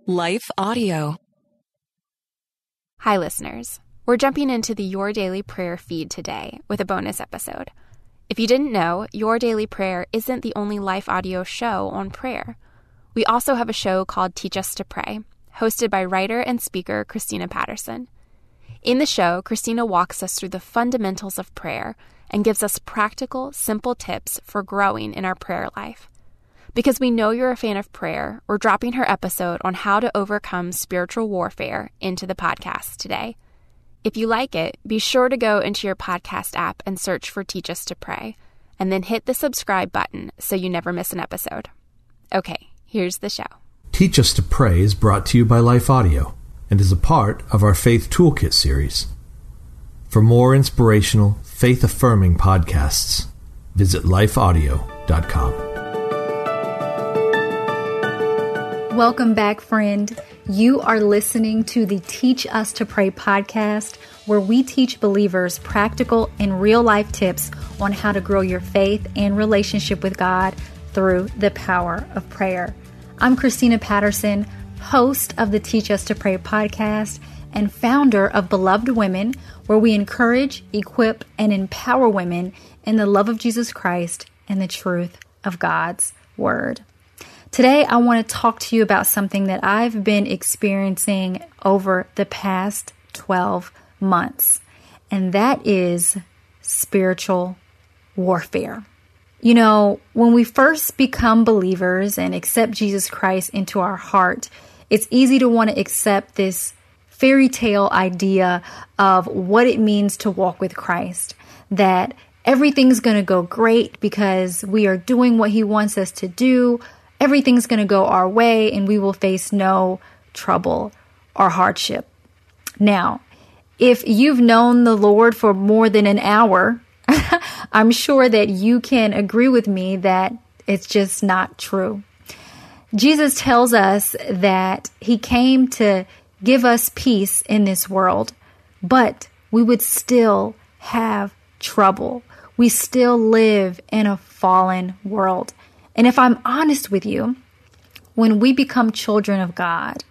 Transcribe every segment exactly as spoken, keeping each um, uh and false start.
Life Audio. Hi, listeners. We're jumping into the Your Daily Prayer feed today with a bonus episode. If you didn't know, Your Daily Prayer isn't the only Life Audio show on prayer. We also have a show called Teach Us to Pray, hosted by writer and speaker Christina Patterson. In the show, Christina walks us through the fundamentals of prayer and gives us practical, simple tips for growing in our prayer life. Because we know you're a fan of prayer, we're dropping her episode on how to overcome spiritual warfare into the podcast today. If you like it, be sure to go into your podcast app and search for Teach Us to Pray, and then hit the subscribe button so you never miss an episode. Okay, here's the show. Teach Us to Pray is brought to you by Life Audio and is a part of our Faith Toolkit series. For more inspirational, faith-affirming podcasts, visit life audio dot com. Welcome back, friend. You are listening to the Teach Us to Pray podcast, where we teach believers practical and real-life tips on how to grow your faith and relationship with God through the power of prayer. I'm Christina Patterson, host of the Teach Us to Pray podcast and founder of Beloved Women, where we encourage, equip, and empower women in the love of Jesus Christ and the truth of God's Word. Today, I want to talk to you about something that I've been experiencing over the past twelve months, and that is spiritual warfare. You know, when we first become believers and accept Jesus Christ into our heart, it's easy to want to accept this fairy tale idea of what it means to walk with Christ, that everything's going to go great because we are doing what He wants us to do. Everything's going to go our way and we will face no trouble or hardship. Now, if you've known the Lord for more than an hour, I'm sure that you can agree with me that it's just not true. Jesus tells us that He came to give us peace in this world, but we would still have trouble. We still live in a fallen world. And if I'm honest with you, when we become children of God,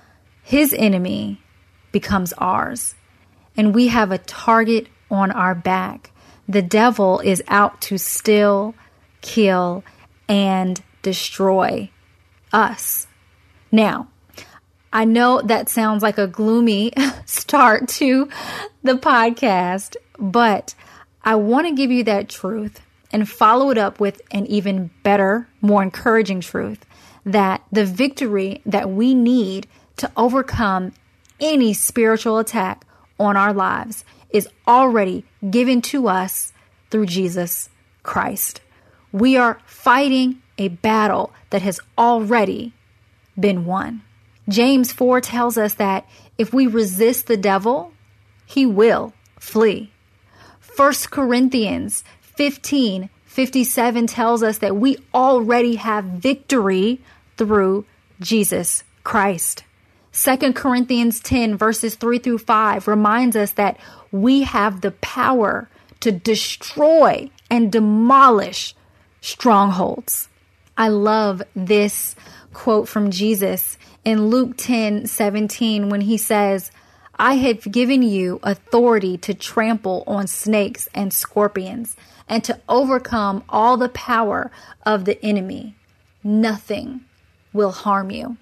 His enemy becomes ours, and we have a target on our back. The devil is out to steal, kill, and destroy us. Now, I know that sounds like a gloomy start to the podcast, but I want to give you that truth and follow it up with an even better, more encouraging truth, that the victory that we need to overcome any spiritual attack on our lives is already given to us through Jesus Christ. We are fighting a battle that has already been won. James four tells us that if we resist the devil, he will flee. First Corinthians fifteen fifty-seven tells us that we already have victory through Jesus Christ. Second Corinthians ten verses three through five reminds us that we have the power to destroy and demolish strongholds. I love this quote from Jesus in Luke ten seventeen when He says, I have given you authority to trample on snakes and scorpions and to overcome all the power of the enemy. Nothing will harm you.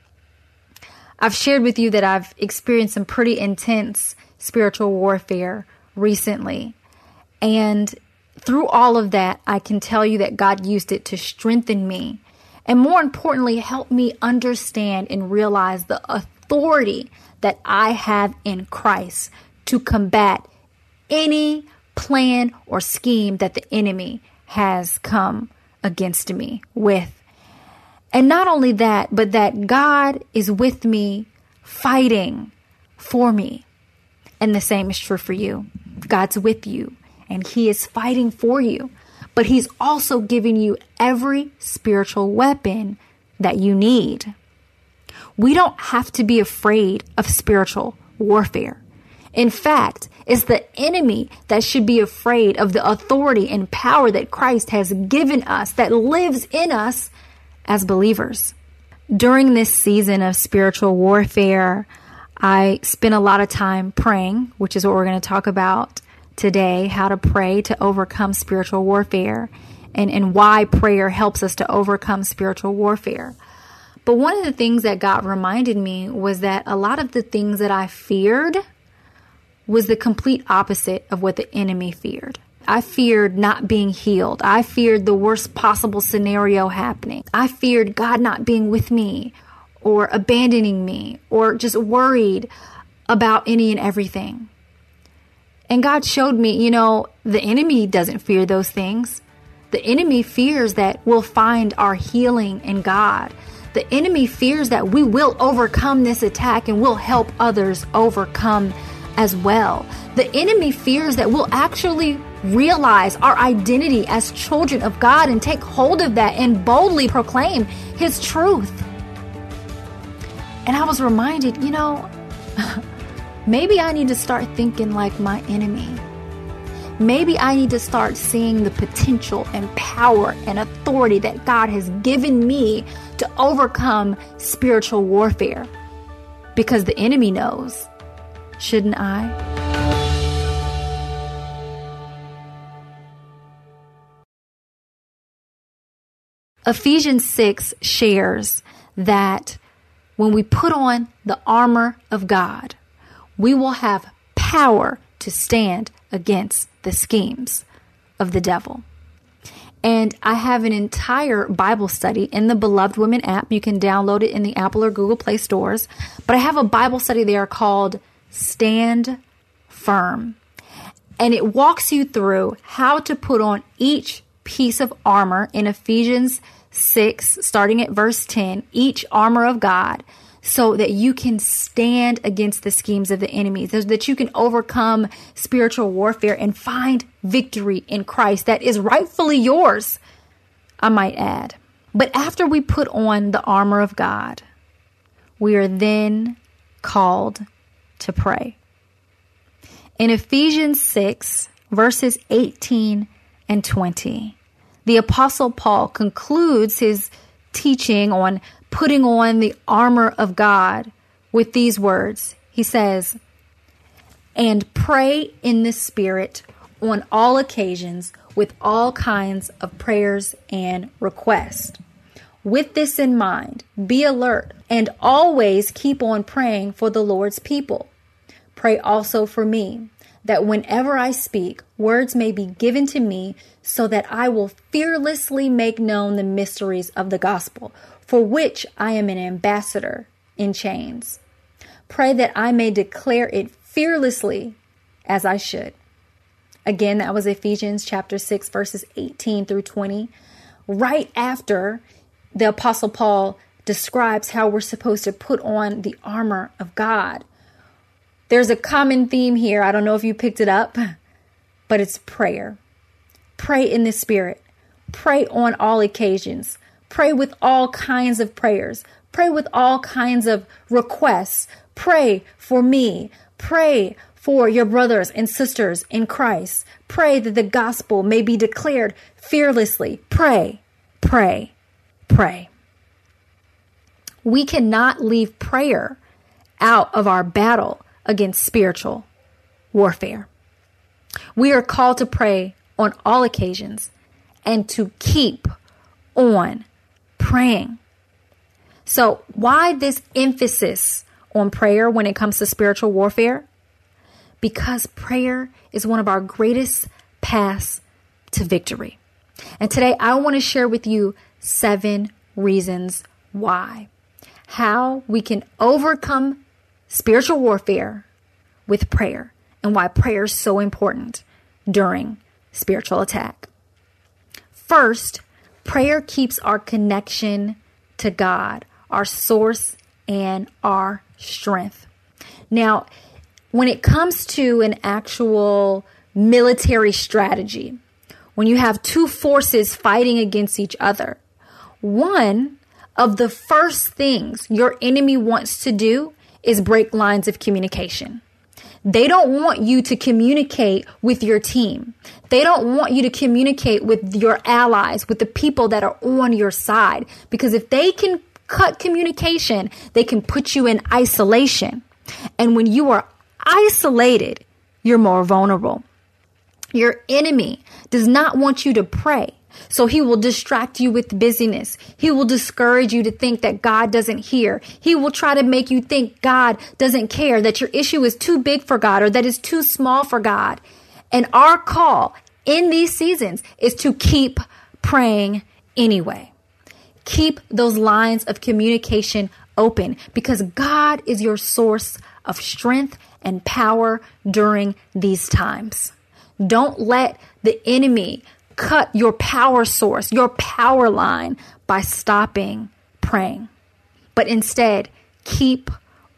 I've shared with you that I've experienced some pretty intense spiritual warfare recently. And through all of that, I can tell you that God used it to strengthen me. And more importantly, help me understand and realize the authority that I have in Christ to combat any plan or scheme that the enemy has come against me with. And not only that, but that God is with me, fighting for me. And the same is true for you. God's with you and He is fighting for you. But He's also giving you every spiritual weapon that you need. We don't have to be afraid of spiritual warfare. In fact, it's the enemy that should be afraid of the authority and power that Christ has given us, that lives in us as believers. during this season of spiritual warfare, I spent a lot of time praying, which is what we're going to talk about today, how to pray to overcome spiritual warfare and, and why prayer helps us to overcome spiritual warfare. But one of the things that God reminded me was that a lot of the things that I feared was the complete opposite of what the enemy feared. I feared not being healed. I feared the worst possible scenario happening. I feared God not being with me or abandoning me or just worried about any and everything. And God showed me, you know, the enemy doesn't fear those things. The enemy fears that we'll find our healing in God. The enemy fears that we will overcome this attack and we'll help others overcome as well. The enemy fears that we'll actually realize our identity as children of God and take hold of that and boldly proclaim His truth. And I was reminded, you know, maybe I need to start thinking like my enemy. Maybe I need to start seeing the potential and power and authority that God has given me to overcome spiritual warfare. Because the enemy knows. Shouldn't I? Ephesians six shares that when we put on the armor of God, we will have power to stand against the schemes of the devil. And I have an entire Bible study in the Beloved Women app. You can download it in the Apple or Google Play stores. But I have a Bible study there called Stand Firm. And it walks you through how to put on each piece of armor in Ephesians six, starting at verse ten, each armor of God, so that you can stand against the schemes of the enemy, so that you can overcome spiritual warfare and find victory in Christ that is rightfully yours, I might add. But after we put on the armor of God, we are then called to pray. In Ephesians six, verses eighteen and twenty, the Apostle Paul concludes his teaching on putting on the armor of God with these words. He says, "And pray in the Spirit on all occasions with all kinds of prayers and requests. With this in mind, be alert and always keep on praying for the Lord's people. Pray also for me, that whenever I speak, words may be given to me so that I will fearlessly make known the mysteries of the gospel, for which I am an ambassador in chains. Pray that I may declare it fearlessly as I should." Again, that was Ephesians chapter six, verses eighteen through twenty. Right after the Apostle Paul describes how we're supposed to put on the armor of God. There's a common theme here. I don't know if you picked it up, but it's prayer. Pray in the Spirit. Pray on all occasions. Pray with all kinds of prayers. Pray with all kinds of requests. Pray for me. Pray for your brothers and sisters in Christ. Pray that the gospel may be declared fearlessly. Pray, pray, pray. We cannot leave prayer out of our battle against spiritual warfare. We are called to pray on all occasions and to keep on praying. So why this emphasis on prayer when it comes to spiritual warfare? Because prayer is one of our greatest paths to victory. And today I want to share with you seven reasons why. How we can overcome spiritual warfare with prayer and why prayer is so important during spiritual attack. First, prayer keeps our connection to God, our source and our strength. Now, when it comes to an actual military strategy, when you have two forces fighting against each other, one of the first things your enemy wants to do is break lines of communication. They don't want you to communicate with your team. They don't want you to communicate with your allies, with the people that are on your side. Because if they can cut communication. They can put you in isolation. And when you are isolated, you're more vulnerable. Your enemy does not want you to pray. So he will distract you with busyness. He will discourage you to think that God doesn't hear. He will try to make you think God doesn't care, that your issue is too big for God or that it's too small for God. And our call in these seasons is to keep praying anyway. Keep those lines of communication open because God is your source of strength and power during these times. Don't let the enemy cut your power source, your power line by stopping praying. But instead, keep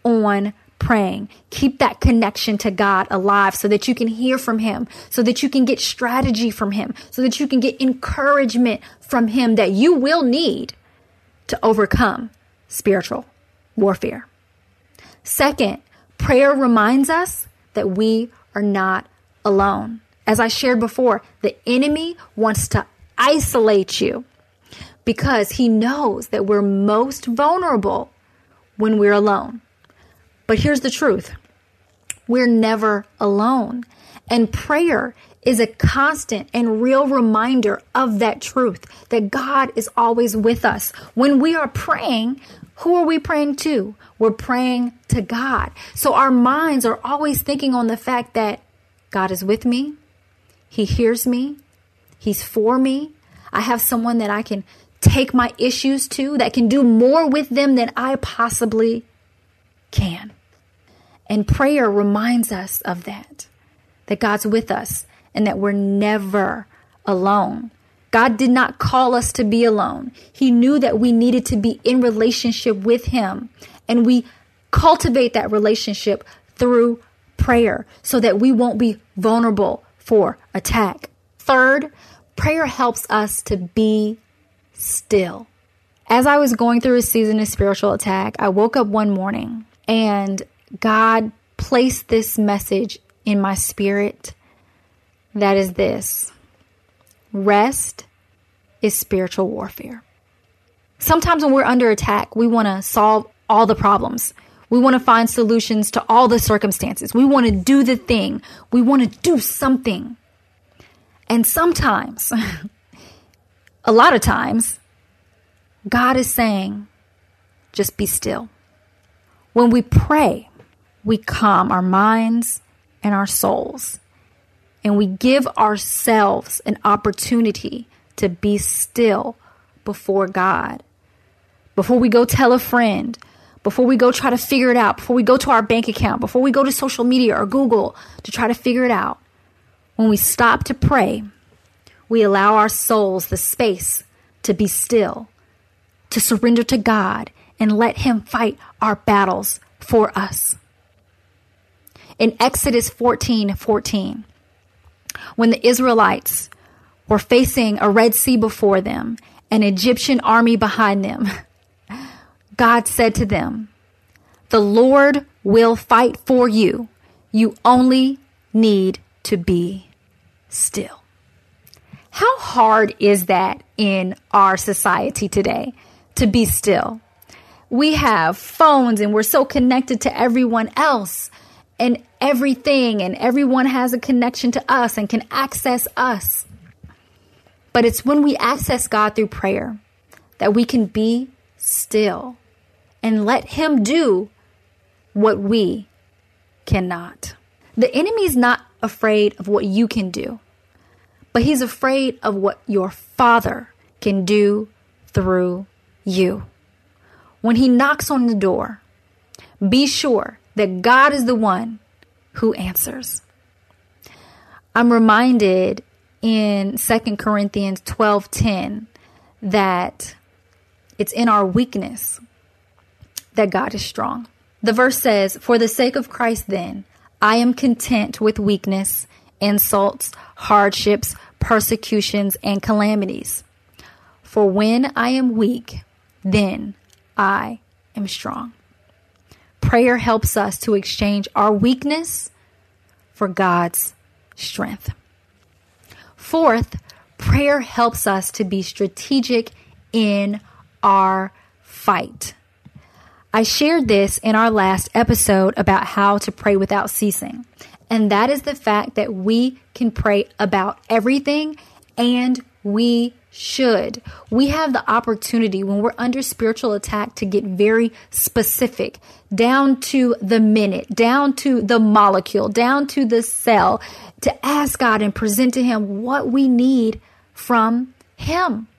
on praying. Keep that connection to God alive so that you can hear from him, so that you can get strategy from him, so that you can get encouragement from him that you will need to overcome spiritual warfare. Second, prayer reminds us that we are not alone. As I shared before, the enemy wants to isolate you because he knows that we're most vulnerable when we're alone. But here's the truth. We're never alone. And prayer is a constant and real reminder of that truth, that God is always with us. When we are praying, who are we praying to? We're praying to God. So our minds are always thinking on the fact that God is with me. He hears me. He's for me. I have someone that I can take my issues to, that can do more with them than I possibly can. And prayer reminds us of that, that God's with us and that we're never alone. God did not call us to be alone. He knew that we needed to be in relationship with him. And we cultivate that relationship through prayer so that we won't be vulnerable for attack. Third, prayer helps us to be still. As I was going through a season of spiritual attack, I woke up one morning and God placed this message in my spirit. That is this: rest is spiritual warfare. Sometimes when we're under attack, we want to solve all the problems. We want to find solutions to all the circumstances. We want to do the thing. We want to do something. And sometimes, a lot of times, God is saying, just be still. When we pray, we calm our minds and our souls. And we give ourselves an opportunity to be still before God. Before we go tell a friend, before we go try to figure it out, before we go to our bank account, before we go to social media or Google to try to figure it out, when we stop to pray, we allow our souls the space to be still, to surrender to God and let him fight our battles for us. In Exodus fourteen fourteen, when the Israelites were facing a Red Sea before them, an Egyptian army behind them, God said to them, "The Lord will fight for you. You only need to be still." How hard is that in our society today, to be still? We have phones and we're so connected to everyone else and everything, and everyone has a connection to us and can access us. But it's when we access God through prayer that we can be still and let him do what we cannot. The enemy's not afraid of what you can do, but he's afraid of what your Father can do through you. When he knocks on the door, be sure that God is the one who answers. I'm reminded in Second Corinthians twelve ten that it's in our weakness that God is strong. The verse says, "For the sake of Christ then, I am content with weakness, insults, hardships, persecutions, and calamities. For when I am weak, then I am strong." Prayer helps us to exchange our weakness for God's strength. Fourth, prayer helps us to be strategic in our fight. I shared this in our last episode about how to pray without ceasing. And that is the fact that we can pray about everything, and we should. We have the opportunity when we're under spiritual attack to get very specific, down to the minute, down to the molecule, down to the cell, to ask God and present to Him what we need from Him.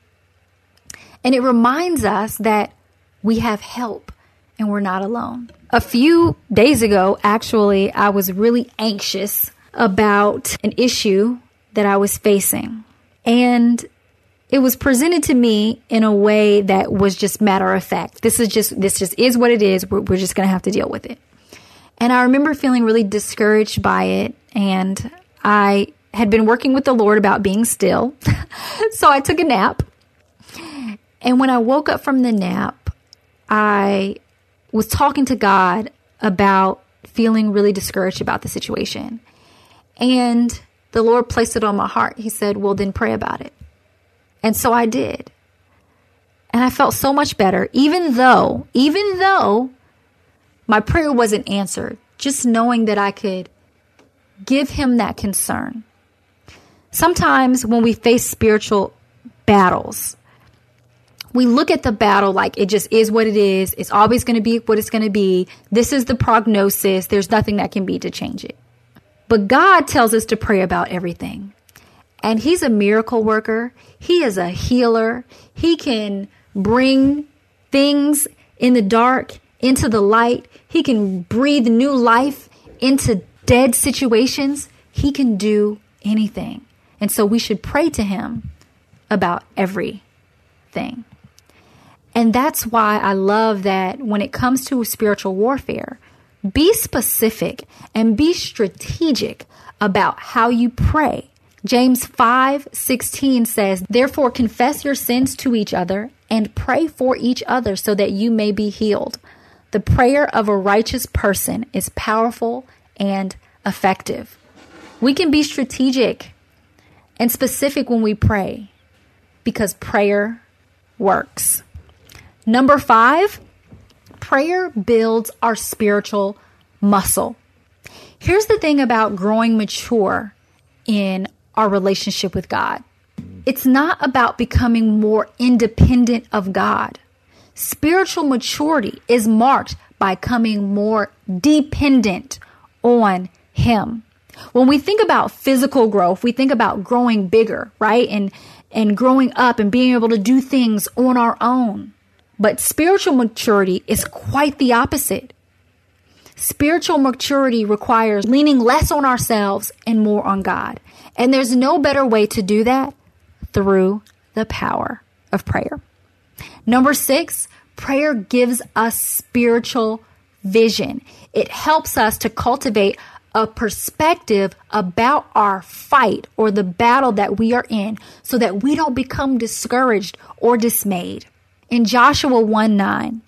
And it reminds us that we have help and we're not alone. A few days ago, actually, I was really anxious about an issue that I was facing. And it was presented to me in a way that was just matter of fact. This is just, this just is what it is. We're, we're just going to have to deal with it. And I remember feeling really discouraged by it. And I had been working with the Lord about being still. So I took a nap. And when I woke up from the nap, I was talking to God about feeling really discouraged about the situation. And the Lord placed it on my heart. He said, well, then pray about it. And so I did. And I felt so much better, even though, even though my prayer wasn't answered, just knowing that I could give Him that concern. Sometimes when we face spiritual battles, we look at the battle like it just is what it is. It's always going to be what it's going to be. This is the prognosis. There's nothing that can be to change it. But God tells us to pray about everything. And He's a miracle worker. He is a healer. He can bring things in the dark into the light. He can breathe new life into dead situations. He can do anything. And so we should pray to Him about everything. And that's why I love that when it comes to spiritual warfare, be specific and be strategic about how you pray. James five sixteen says, therefore confess your sins to each other and pray for each other so that you may be healed. The prayer of a righteous person is powerful and effective. We can be strategic and specific when we pray because prayer works. Number five, prayer builds our spiritual muscle. Here's the thing about growing mature in our relationship with God. It's not about becoming more independent of God. Spiritual maturity is marked by becoming more dependent on Him. When we think about physical growth, we think about growing bigger, right? And, and growing up and being able to do things on our own. But spiritual maturity is quite the opposite. Spiritual maturity requires leaning less on ourselves and more on God. And there's no better way to do that through the power of prayer. Number six, prayer gives us spiritual vision. It helps us to cultivate a perspective about our fight or the battle that we are in so that we don't become discouraged or dismayed. In Joshua one nine,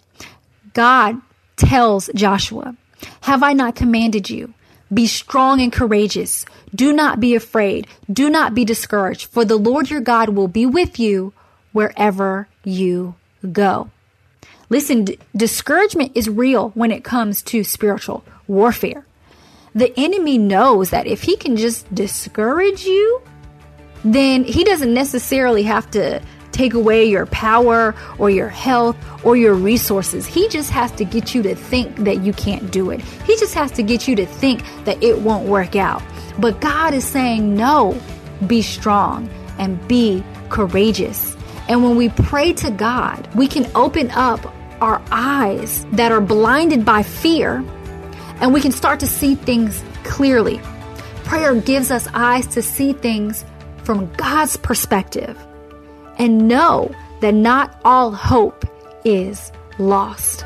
God tells Joshua, have I not commanded you? Be strong and courageous. Do not be afraid. Do not be discouraged, for the Lord your God will be with you wherever you go. Listen, d- discouragement is real when it comes to spiritual warfare. The enemy knows that if he can just discourage you, then he doesn't necessarily have to take away your power or your health or your resources. He just has to get you to think that you can't do it. He just has to get you to think that it won't work out. But God is saying, no, be strong and be courageous. And when we pray to God, we can open up our eyes that are blinded by fear, and we can start to see things clearly. Prayer gives us eyes to see things from God's perspective and know that not all hope is lost.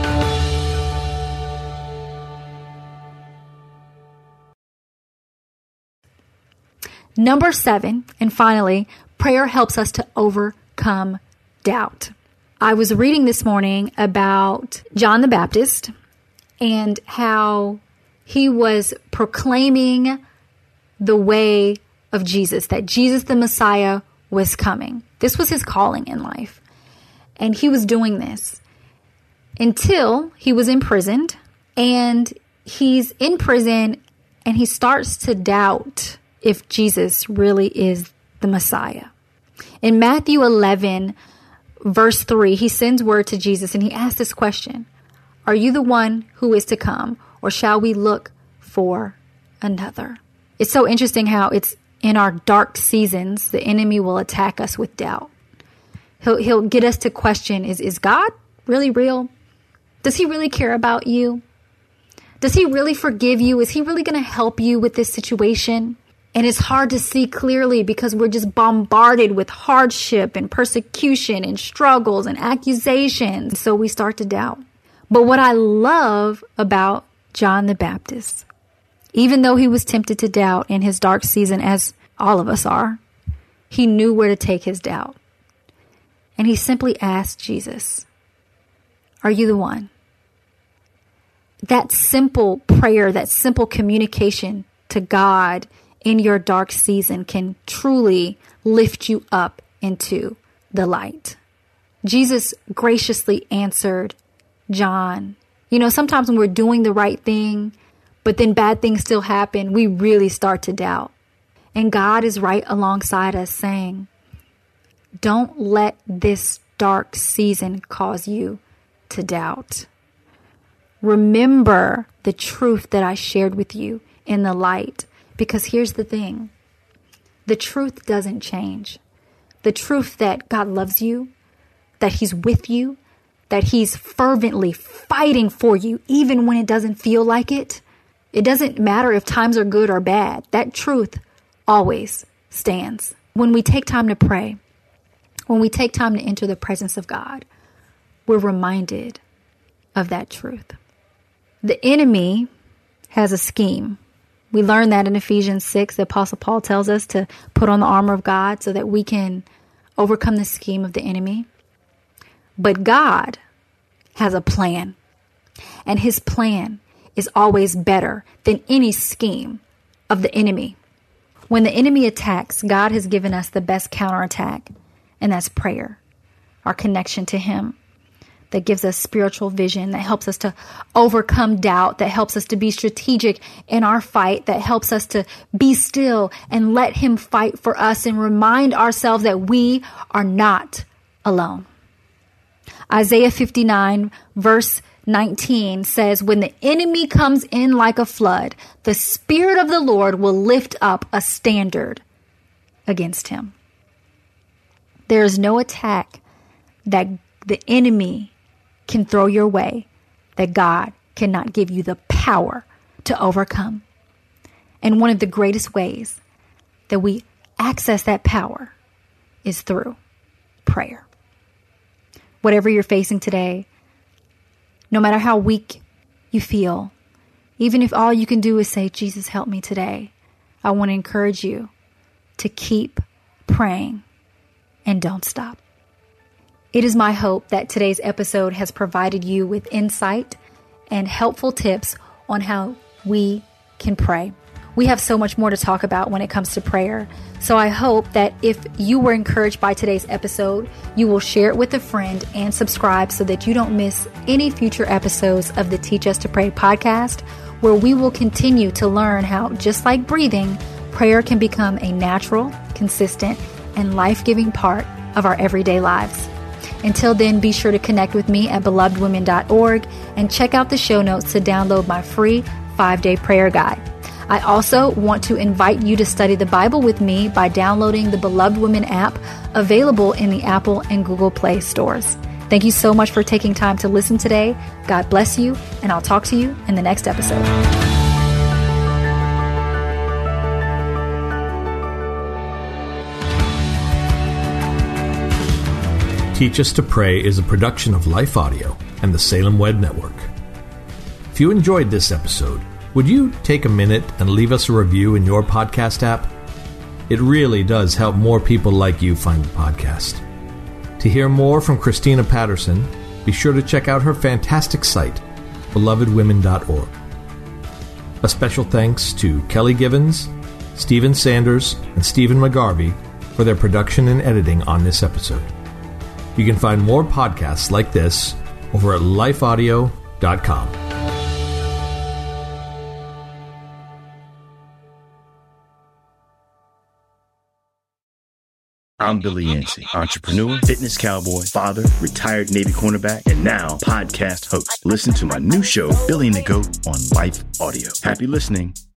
Number seven, and finally, prayer helps us to overcome doubt. I was reading this morning about John the Baptist and how he was proclaiming the way of Jesus, that Jesus the Messiah was coming. This was his calling in life. And he was doing this until he was imprisoned, and he's in prison and he starts to doubt if Jesus really is the Messiah. In Matthew eleven, verse three, he sends word to Jesus and he asks this question: "Are you the one who is to come, or shall we look for another?" It's so interesting how it's in our dark seasons, the enemy will attack us with doubt. He'll, he'll get us to question, is, is God really real? Does he really care about you? Does he really forgive you? Is he really going to help you with this situation? And it's hard to see clearly because we're just bombarded with hardship and persecution and struggles and accusations. So we start to doubt. But what I love about John the Baptist, even though he was tempted to doubt in his dark season, as all of us are, he knew where to take his doubt. And he simply asked Jesus, "Are you the one?" That simple prayer, that simple communication to God in your dark season can truly lift you up into the light. Jesus graciously answered John. You know, sometimes when we're doing the right thing, but then bad things still happen, we really start to doubt. And God is right alongside us saying, don't let this dark season cause you to doubt. Remember the truth that I shared with you in the light. Because here's the thing. The truth doesn't change. The truth that God loves you, that he's with you, that he's fervently fighting for you, even when it doesn't feel like it. It doesn't matter if times are good or bad. That truth always stands. When we take time to pray, when we take time to enter the presence of God, we're reminded of that truth. The enemy has a scheme. We learn that in Ephesians six, the Apostle Paul tells us to put on the armor of God so that we can overcome the scheme of the enemy. But God has a plan, and his plan is always better than any scheme of the enemy. When the enemy attacks, God has given us the best counterattack, and that's prayer, our connection to him. That gives us spiritual vision, that helps us to overcome doubt, that helps us to be strategic in our fight, that helps us to be still and let him fight for us and remind ourselves that we are not alone. Isaiah fifty-nine, verse nineteen says, when the enemy comes in like a flood, the Spirit of the Lord will lift up a standard against him. There is no attack that the enemy can throw your way that God cannot give you the power to overcome. And one of the greatest ways that we access that power is through prayer. Whatever you're facing today, no matter how weak you feel, even if all you can do is say, Jesus, help me today, I want to encourage you to keep praying and don't stop. It is my hope that today's episode has provided you with insight and helpful tips on how we can pray. We have so much more to talk about when it comes to prayer. So I hope that if you were encouraged by today's episode, you will share it with a friend and subscribe so that you don't miss any future episodes of the Teach Us to Pray podcast, where we will continue to learn how, just like breathing, prayer can become a natural, consistent, and life-giving part of our everyday lives. Until then, be sure to connect with me at beloved women dot org and check out the show notes to download my free five-day prayer guide. I also want to invite you to study the Bible with me by downloading the Beloved Women app, available in the Apple and Google Play stores. Thank you so much for taking time to listen today. God bless you, and I'll talk to you in the next episode. Teach Us to Pray is a production of Life Audio and the Salem Web Network. If you enjoyed this episode, would you take a minute and leave us a review in your podcast app? It really does help more people like you find the podcast. To hear more from Christina Patterson, be sure to check out her fantastic site, beloved women dot org. A special thanks to Kelly Givens, Stephen Sanders, and Stephen McGarvey for their production and editing on this episode. You can find more podcasts like this over at life audio dot com. I'm Billy Yancey, entrepreneur, fitness cowboy, father, retired Navy cornerback, and now podcast host. Listen to my new show, Billy and the Goat, on Life Audio. Happy listening.